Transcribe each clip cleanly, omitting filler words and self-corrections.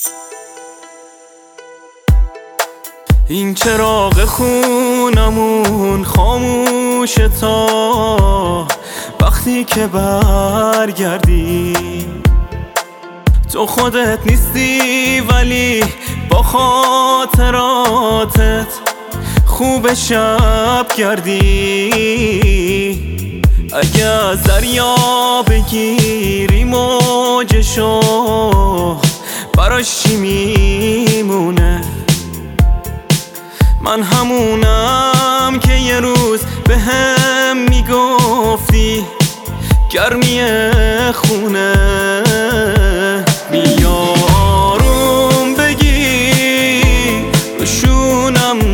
این چراغ خونمون خاموشه تا وقتی که برگردی. تو خودت نیستی ولی با خاطراتت خوب شب گردی. اگه از دریا بگیری موجشو براش چی میمونه؟ من همونم که یه روز به هم میگفتی گرمی خونه. بیاروم بگی روشونم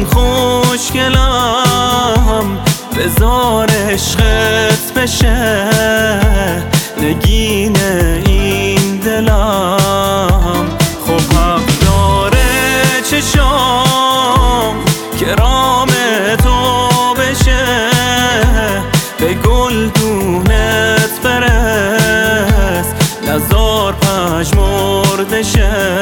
خوشگلم، بذار عشقت بشه نگین این دلم. خب حق داره چشام که رام تو بشه، به گلدونت برس نزار پژمرده شه.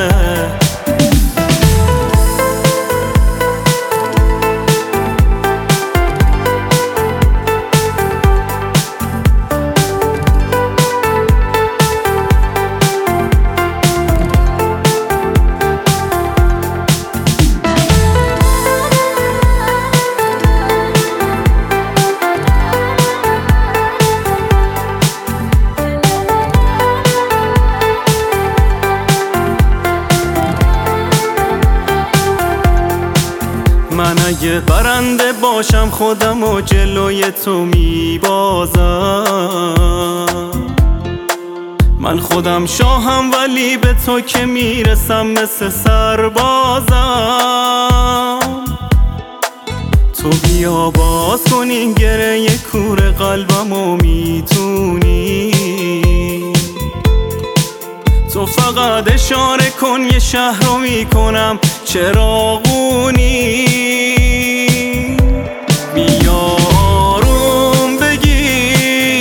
من اگه برنده باشم خودم و جلوی تو میبازم. من خودم شاهم ولی به تو که میرسم مثل سربازم. تو بیا باز کن این گره کور قلبمو میتونی. تو فقط اشاره کن یه شهر رو میکنم چراغونی. بیاروم بگی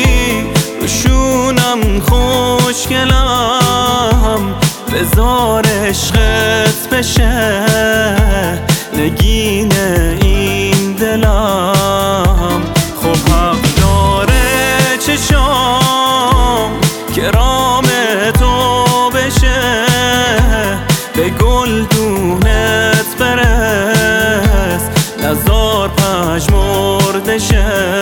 روشونم خوشگلم، بذار عشقت بشه نگین این دلم. خب حق داره چشام که رام تو بشه، به گلدونت برس نزار پژمرده شه.